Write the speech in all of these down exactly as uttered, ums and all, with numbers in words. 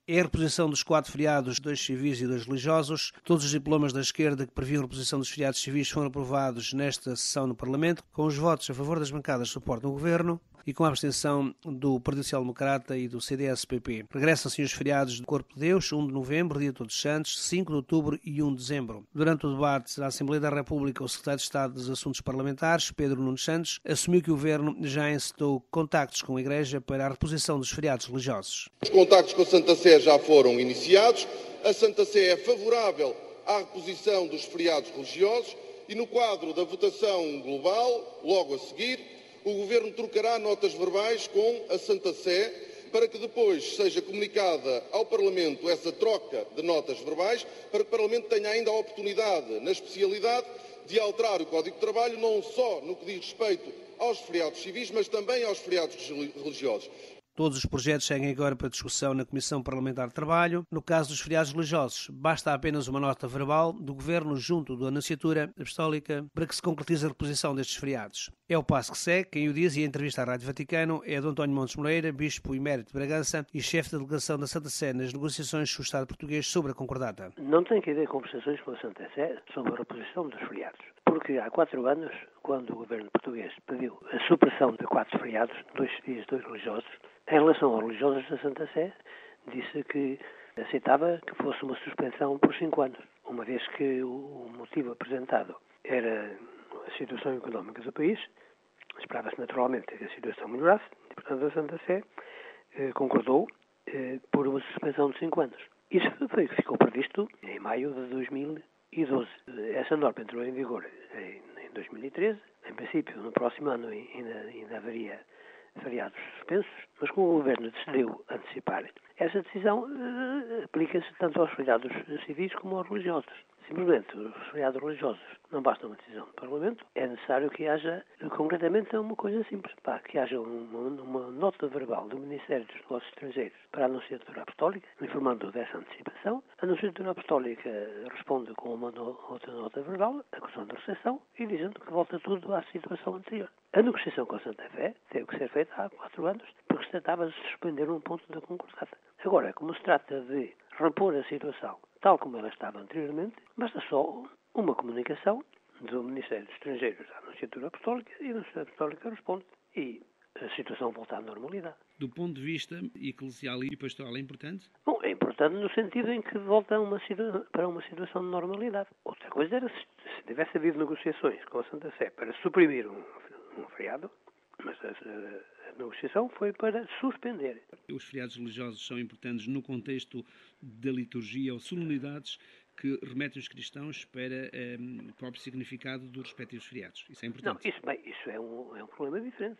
É a reposição dos quatro feriados, dois civis e dois religiosos. Todos os diplomas da esquerda que previam a reposição dos feriados civis foram aprovados nesta sessão no Parlamento, com os votos a favor das bancadas que suportam o Governo e com a abstenção do Partido Social Democrata e do C D S P P. Regressam assim os feriados do Corpo de Deus, um de novembro, Dia de Todos os Santos, cinco de outubro e um de dezembro. Durante o debate na Assembleia da República, o Secretário de Estado dos Assuntos Parlamentares, Pedro Nuno Santos, assumiu que o Governo já encetou contactos com a Igreja para a reposição dos feriados religiosos. Os contactos com a Santa Sé já foram iniciados. A Santa Sé é favorável à reposição dos feriados religiosos e no quadro da votação global, logo a seguir, o Governo trocará notas verbais com a Santa Sé para que depois seja comunicada ao Parlamento essa troca de notas verbais, para que o Parlamento tenha ainda a oportunidade, na especialidade, de alterar o Código de Trabalho, não só no que diz respeito aos feriados civis, mas também aos feriados religiosos. Todos os projetos seguem agora para discussão na Comissão Parlamentar de Trabalho. No caso dos feriados religiosos, basta apenas uma nota verbal do Governo junto da Anunciatura Apostólica para que se concretize a reposição destes feriados. É o passo que segue. Quem o diz e a entrevista à Rádio Vaticano é Dom António Montes Moreira, Bispo Emérito de Bragança e chefe da delegação da Santa Sé nas negociações com o Estado português sobre a concordata. Não tem que haver conversações com a Santa Sé sobre a reposição dos feriados, porque há quatro anos, quando o Governo português pediu a supressão de quatro feriados, dois civis e dois religiosos, em relação aos religiosos da Santa Sé, disse que aceitava que fosse uma suspensão por cinco anos, uma vez que o motivo apresentado era a situação económica do país. Esperava-se naturalmente que a situação melhorasse, e portanto a Santa Sé eh, concordou eh, por uma suspensão de cinco anos. Isso foi o que ficou previsto em maio de dois mil e doze. Essa norma entrou em vigor em, em dois mil e treze. Em princípio, no próximo ano ainda, ainda haveria feriados suspensos, mas como o Governo decidiu antecipar, essa decisão uh, aplica-se tanto aos feriados civis como aos religiosos. Simplesmente, os feriados religiosos não basta uma decisão do Parlamento, é necessário que haja, concretamente, uma coisa simples, pá, que haja uma, uma nota verbal do Ministério dos Negócios Estrangeiros para a Anunciatura Apostólica, informando dessa antecipação. A Anunciatura Apostólica responde com uma no, outra nota verbal, acusando a recepção e dizendo que volta tudo à situação anterior. A negociação com a Santa Fé teve que ser feita há quatro anos, porque se tratava de suspender um ponto da concordata. Agora, como se trata de repor a situação tal como ela estava anteriormente, basta só uma comunicação do Ministério dos Estrangeiros à Anunciatura Apostólica e a Anunciatura Apostólica responde e a situação volta à normalidade. Do ponto de vista eclesial e pastoral é importante? Bom, é importante no sentido em que volta uma situa- para uma situação de normalidade. Outra coisa era se, se tivesse havido negociações com a Santa Sé para suprimir um, um feriado, mas a, a, a negociação foi para suspender. Os feriados religiosos são importantes no contexto da liturgia ou solenidades que remetem os cristãos para um, o próprio significado dos respectivos feriados. Isso é importante. Não, isso, bem, isso é, um, é um problema diferente.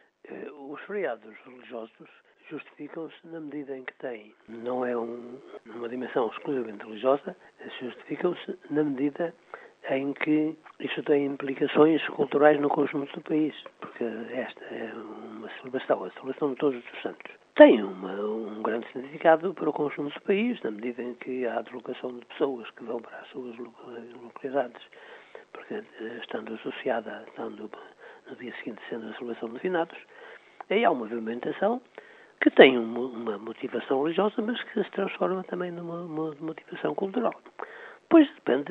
Uh, os feriados religiosos justificam-se na medida em que têm, não é um, uma dimensão exclusivamente religiosa, justificam-se na medida em que isso tem implicações culturais no conjunto do país, porque esta é uma celebração, a celebração de todos os santos. Tem uma, um grande significado para o conjunto do país, na medida em que há a deslocação de pessoas que vão para as suas localidades, porque estando associada, estando no dia seguinte sendo a celebração de finados, aí há uma movimentação que tem uma, uma motivação religiosa, mas que se transforma também numa, uma motivação cultural. Pois depende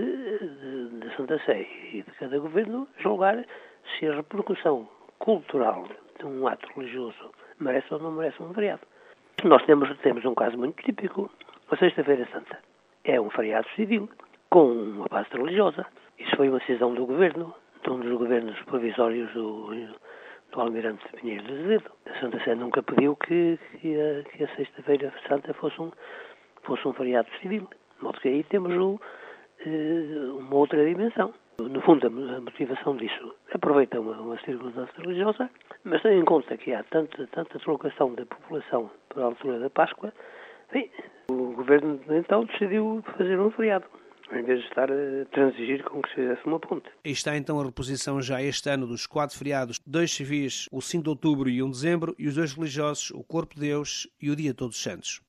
da Santa Sé e de cada governo julgar se a repercussão cultural de um ato religioso merece ou não merece um feriado. Nós temos, temos um caso muito típico, a Sexta-feira Santa. É um feriado civil com uma base religiosa. Isso foi uma decisão do governo, de um dos governos provisórios do, do Almirante Pinheiro de Azevedo. A Santa Sé nunca pediu que, que, a, que a Sexta-feira Santa fosse um, fosse um feriado civil. De modo que aí temos o uma outra dimensão. No fundo, a motivação disso aproveita uma, uma circunstância religiosa, mas tem em conta que há tanta, tanta deslocação da população para a altura da Páscoa, bem, o governo então decidiu fazer um feriado, em vez de estar a transigir com que se fizesse uma ponte. Aí está então a reposição já este ano dos quatro feriados, dois civis, o cinco de outubro e um de dezembro, e os dois religiosos, o Corpo de Deus e o Dia de Todos os Santos.